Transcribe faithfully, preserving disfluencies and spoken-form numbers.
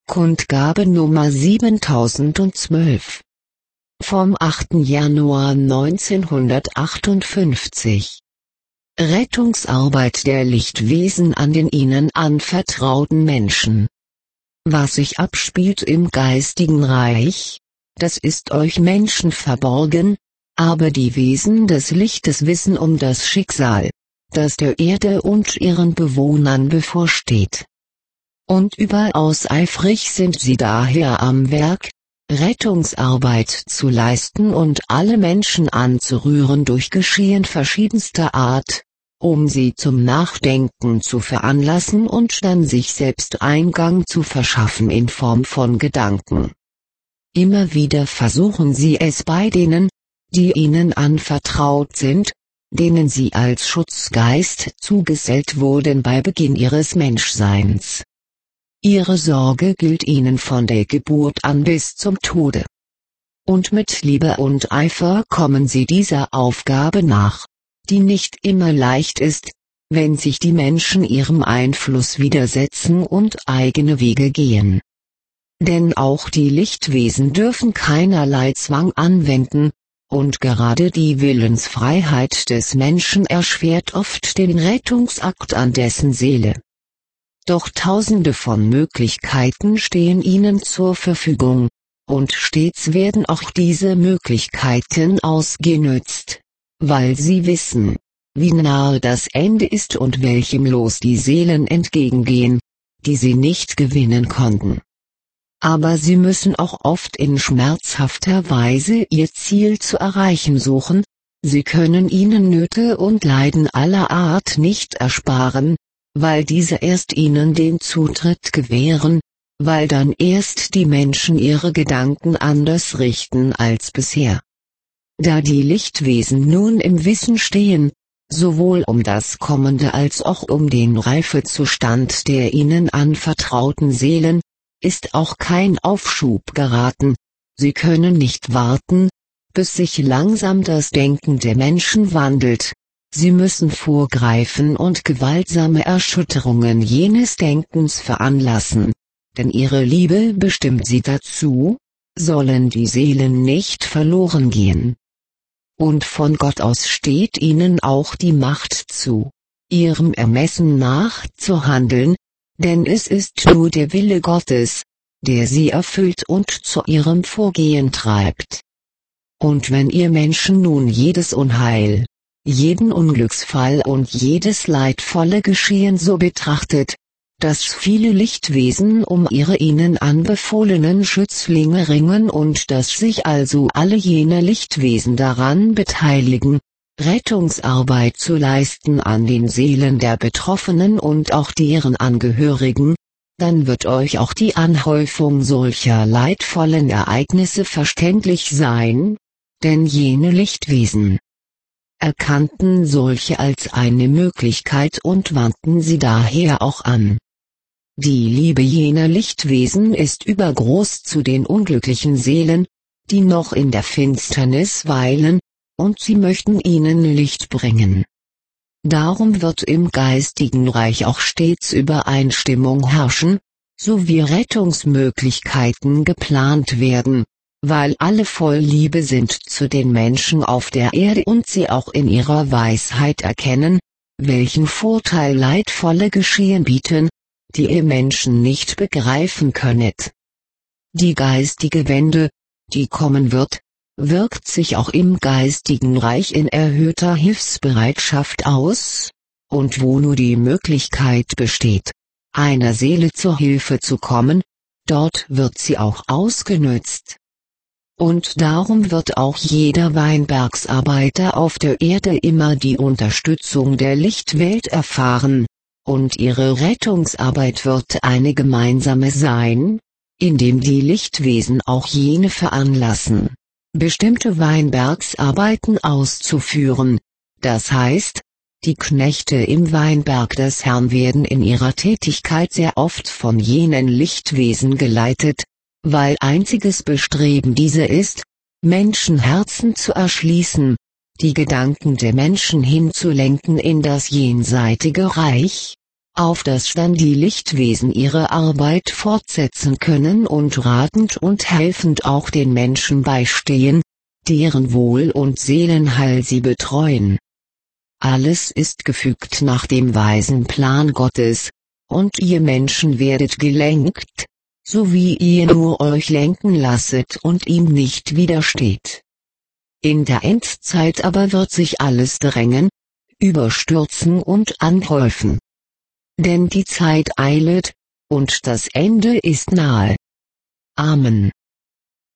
Kundgabe Nummer siebentausendzwölf. Vom achten Januar neunzehnhundertachtundfünfzig. Rettungsarbeit der Lichtwesen an den ihnen anvertrauten Menschen. Was sich abspielt im geistigen Reich, das ist euch Menschen verborgen, aber die Wesen des Lichtes wissen um das Schicksal, das der Erde und ihren Bewohnern bevorsteht. Und überaus eifrig sind sie daher am Werk, Rettungsarbeit zu leisten und alle Menschen anzurühren durch Geschehen verschiedenster Art, um sie zum Nachdenken zu veranlassen und dann sich selbst Eingang zu verschaffen in Form von Gedanken. Immer wieder versuchen sie es bei denen, die ihnen anvertraut sind, denen sie als Schutzgeist zugesellt wurden bei Beginn ihres Menschseins. Ihre Sorge gilt ihnen von der Geburt an bis zum Tode. Und mit Liebe und Eifer kommen sie dieser Aufgabe nach, die nicht immer leicht ist, wenn sich die Menschen ihrem Einfluss widersetzen und eigene Wege gehen. Denn auch die Lichtwesen dürfen keinerlei Zwang anwenden, und gerade die Willensfreiheit des Menschen erschwert oft den Rettungsakt an dessen Seele. Doch tausende von Möglichkeiten stehen ihnen zur Verfügung, und stets werden auch diese Möglichkeiten ausgenützt, weil sie wissen, wie nahe das Ende ist und welchem Los die Seelen entgegengehen, die sie nicht gewinnen konnten. Aber sie müssen auch oft in schmerzhafter Weise ihr Ziel zu erreichen suchen, sie können ihnen Nöte und Leiden aller Art nicht ersparen, weil diese erst ihnen den Zutritt gewähren, weil dann erst die Menschen ihre Gedanken anders richten als bisher. Da die Lichtwesen nun im Wissen stehen, sowohl um das Kommende als auch um den Reifezustand der ihnen anvertrauten Seelen, ist auch kein Aufschub geraten, sie können nicht warten, bis sich langsam das Denken der Menschen wandelt. Sie müssen vorgreifen und gewaltsame Erschütterungen jenes Denkens veranlassen, denn ihre Liebe bestimmt sie dazu, sollen die Seelen nicht verloren gehen. Und von Gott aus steht ihnen auch die Macht zu, ihrem Ermessen nach zu handeln, denn es ist nur der Wille Gottes, der sie erfüllt und zu ihrem Vorgehen treibt. Und wenn ihr Menschen nun jedes Unheil, jeden Unglücksfall und jedes leidvolle Geschehen so betrachtet, dass viele Lichtwesen um ihre ihnen anbefohlenen Schützlinge ringen und dass sich also alle jene Lichtwesen daran beteiligen, Rettungsarbeit zu leisten an den Seelen der Betroffenen und auch deren Angehörigen, dann wird euch auch die Anhäufung solcher leidvollen Ereignisse verständlich sein, denn jene Lichtwesen erkannten solche als eine Möglichkeit und wandten sie daher auch an. Die Liebe jener Lichtwesen ist übergroß zu den unglücklichen Seelen, die noch in der Finsternis weilen, und sie möchten ihnen Licht bringen. Darum wird im geistigen Reich auch stets Übereinstimmung herrschen, sowie Rettungsmöglichkeiten geplant werden, weil alle voll Liebe sind zu den Menschen auf der Erde und sie auch in ihrer Weisheit erkennen, welchen Vorteil leidvolle Geschehen bieten, die ihr Menschen nicht begreifen könnet. Die geistige Wende, die kommen wird, wirkt sich auch im geistigen Reich in erhöhter Hilfsbereitschaft aus, und wo nur die Möglichkeit besteht, einer Seele zur Hilfe zu kommen, dort wird sie auch ausgenützt. Und darum wird auch jeder Weinbergsarbeiter auf der Erde immer die Unterstützung der Lichtwelt erfahren, und ihre Rettungsarbeit wird eine gemeinsame sein, indem die Lichtwesen auch jene veranlassen, bestimmte Weinbergsarbeiten auszuführen, das heißt, die Knechte im Weinberg des Herrn werden in ihrer Tätigkeit sehr oft von jenen Lichtwesen geleitet, weil einziges Bestreben diese ist, Menschenherzen zu erschließen, die Gedanken der Menschen hinzulenken in das jenseitige Reich, auf dass dann die Lichtwesen ihre Arbeit fortsetzen können und ratend und helfend auch den Menschen beistehen, deren Wohl und Seelenheil sie betreuen. Alles ist gefügt nach dem weisen Plan Gottes, und ihr Menschen werdet gelenkt, so wie ihr nur euch lenken lasset und ihm nicht widersteht. In der Endzeit aber wird sich alles drängen, überstürzen und anhäufen. Denn die Zeit eilet, und das Ende ist nahe. Amen.